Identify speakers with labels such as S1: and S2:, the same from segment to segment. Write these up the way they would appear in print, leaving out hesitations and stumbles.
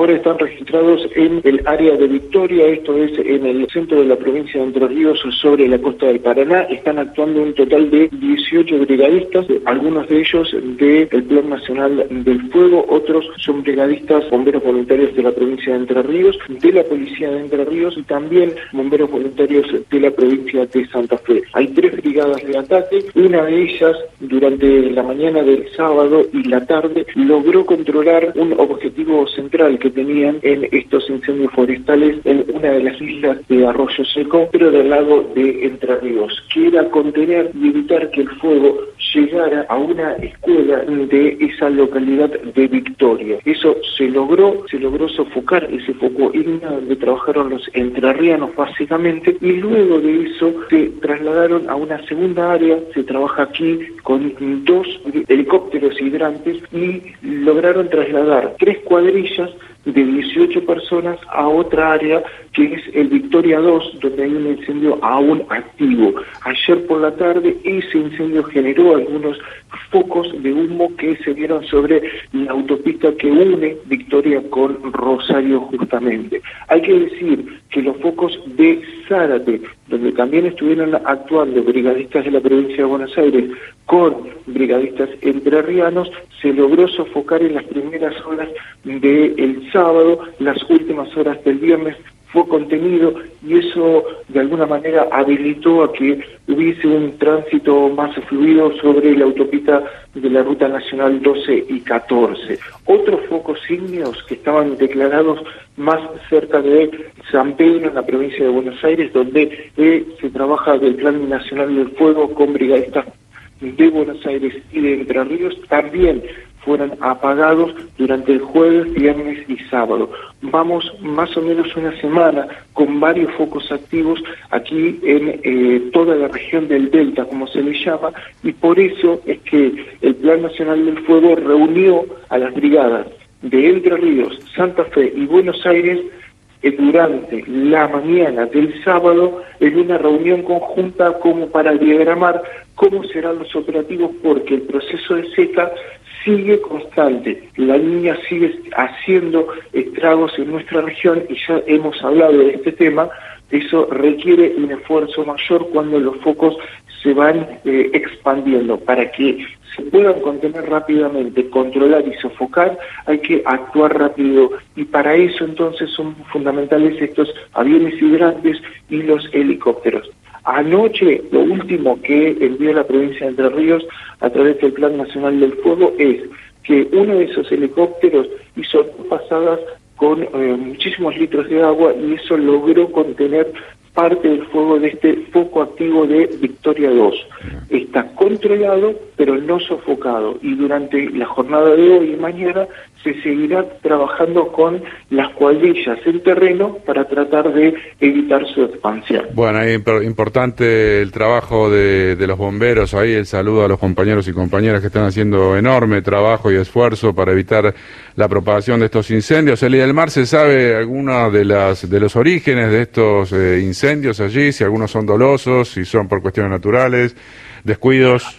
S1: ahora están registrados en el área de Victoria, esto es en el centro de la provincia de Entre Ríos, sobre la costa del Paraná. Están actuando un total de 18 brigadistas, algunos de ellos del Plan Nacional del Fuego, otros son brigadistas bomberos voluntarios de la provincia de Entre Ríos, de la policía de Entre Ríos y también bomberos voluntarios de la provincia de Santa Fe. Hay 3 brigadas de ataque, una de ellas durante la mañana del sábado y la tarde logró controlar un objetivo central que tenían en estos incendios forestales en una de las islas de Arroyo Seco, pero del lado de Entre Ríos, que era contener y evitar que el fuego llegara a una escuela de esa localidad de Victoria. Eso se logró sofocar ese foco ígneo donde trabajaron los entrerrianos básicamente, y luego de eso se trasladaron a una segunda área. Se trabaja aquí con 2 helicópteros hidrantes y lograron trasladar 3 cuadrillas de 18 personas a otra área que es el Victoria 2, donde hay un incendio aún activo. Ayer por la tarde ese incendio generó algunos focos de humo que se vieron sobre la autopista que une Victoria con Rosario justamente. Hay que decir que los focos de Zárate, donde también estuvieron actuando brigadistas de la provincia de Buenos Aires con brigadistas entrerrianos, se logró sofocar en las primeras horas del sábado. Las últimas horas del viernes fue contenido y eso de alguna manera habilitó a que hubiese un tránsito más fluido sobre la autopista de la Ruta Nacional 12 y 14. Otros focos ígneos que estaban declarados más cerca de San Pedro, en la provincia de Buenos Aires, donde se trabaja del Plan Nacional del Fuego con brigadistas de Buenos Aires y de Entre Ríos, también fueron apagados durante el jueves, viernes y sábado. Vamos más o menos una semana con varios focos activos aquí en toda la región del Delta, como se le llama, y por eso es que el Plan Nacional del Fuego reunió a las brigadas de Entre Ríos, Santa Fe y Buenos Aires durante la mañana del sábado en una reunión conjunta como para diagramar cómo serán los operativos, porque el proceso de seca sigue constante, la niña sigue haciendo estragos en nuestra región y ya hemos hablado de este tema. Eso requiere un esfuerzo mayor cuando los focos se van expandiendo. Para que se puedan contener rápidamente, controlar y sofocar, hay que actuar rápido, y para eso entonces son fundamentales estos aviones hidrantes y los helicópteros. Anoche, lo último que envió la provincia de Entre Ríos a través del Plan Nacional del Fuego es que uno de esos helicópteros hizo 2 pasadas con muchísimos litros de agua, y eso logró contener parte del fuego de este foco activo de Victoria 2. Está controlado, pero no sofocado, y durante la jornada de hoy y mañana se seguirá trabajando con las cuadrillas en terreno para tratar de evitar su expansión.
S2: Bueno, ahí importante el trabajo de los bomberos, ahí el saludo a los compañeros y compañeras que están haciendo enorme trabajo y esfuerzo para evitar la propagación de estos incendios. Elida del Mar, ¿se sabe alguna de los orígenes de estos incendios allí? Si algunos son dolosos, si son por cuestiones naturales, descuidos.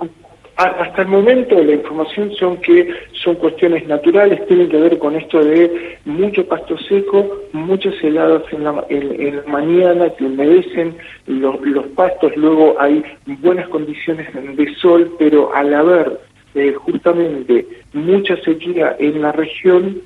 S1: Hasta el momento la información son que son cuestiones naturales, tienen que ver con esto de mucho pasto seco, muchas heladas en la mañana que humedecen los pastos. Luego hay buenas condiciones de sol, pero al haber justamente mucha sequía en la región,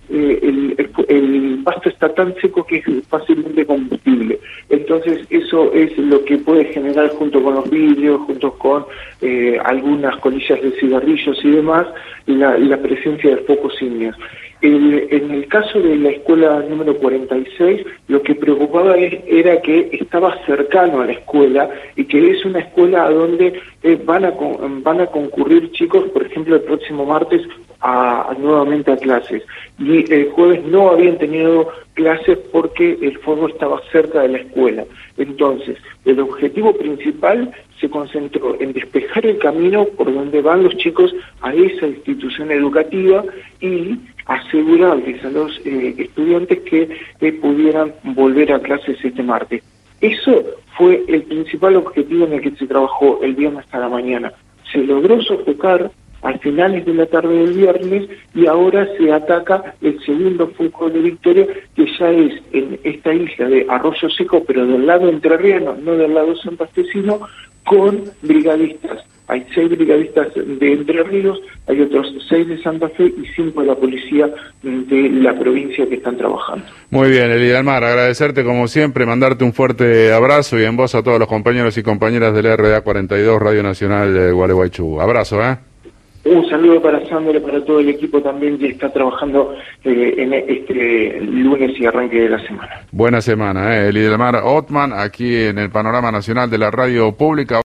S1: el pasto está tan seco que es fácilmente combustible. Entonces eso es lo que puede generar, junto con los vidrios, junto con algunas colillas de cigarrillos y demás, la presencia de focos ígneos. En el caso de la escuela número 46, lo que preocupaba era que estaba cercano a la escuela y que es una escuela a donde van a concurrir chicos, por ejemplo, el próximo martes nuevamente a clases. Y el jueves no habían tenido clases porque el fuego estaba cerca de la escuela. Entonces, el objetivo principal se concentró en despejar el camino por donde van los chicos a esa institución educativa y asegurarles a los estudiantes que pudieran volver a clases este martes. Eso fue el principal objetivo en el que se trabajó el viernes hasta la mañana. Se logró sofocar, al finales de la tarde del viernes, y ahora se ataca el segundo foco de Victoria, que ya es en esta isla de Arroyo Seco, pero del lado entrerriano, no del lado santafesino, con brigadistas. Hay 6 brigadistas de Entre Ríos, hay otros 6 de Santa Fe y 5 de la policía de la provincia que están trabajando.
S2: Muy bien, Elidalmar, agradecerte como siempre, mandarte un fuerte abrazo y en voz a todos los compañeros y compañeras del RDA 42 Radio Nacional de Gualeguaychú. Abrazo,
S1: Un saludo para Sandra, para todo el equipo también que está trabajando en este lunes y arranque de la semana.
S2: Buena semana, Elidalmar Othman, aquí en el Panorama Nacional de la Radio Pública.